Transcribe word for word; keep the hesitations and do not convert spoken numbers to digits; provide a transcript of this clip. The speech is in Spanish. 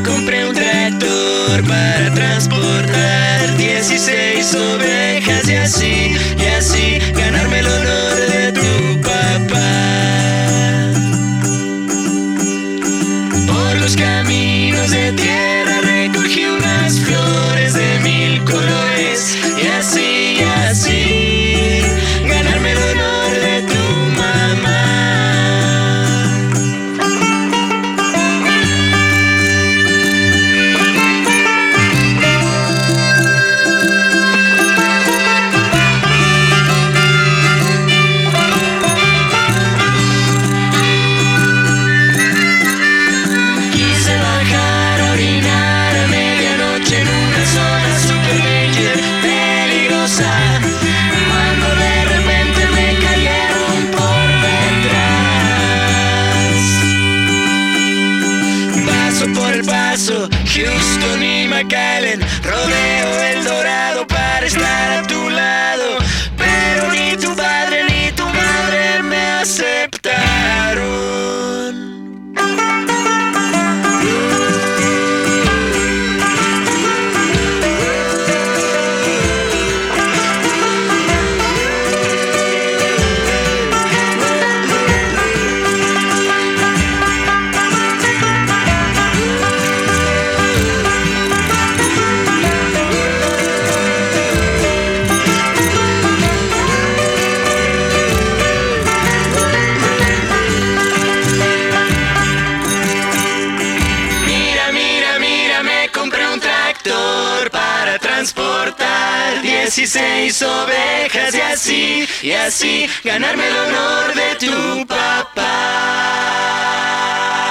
compré un tractor para transportar dieciséis ovejas y así, y así ganarme el honor de tu papá. Por los caminos de tierra recogí unas flores de mil colores y así, y así ganarme el honor de tu mamá. Cuando de repente me cayeron por detrás. Paso por paso, Houston y McAllen, rodeo El Dorado para estar a tu lado, pero ni tu padre ni tu madre me aceptaron. Para transportar dieciséis ovejas y así, y así ganarme el honor de tu papá.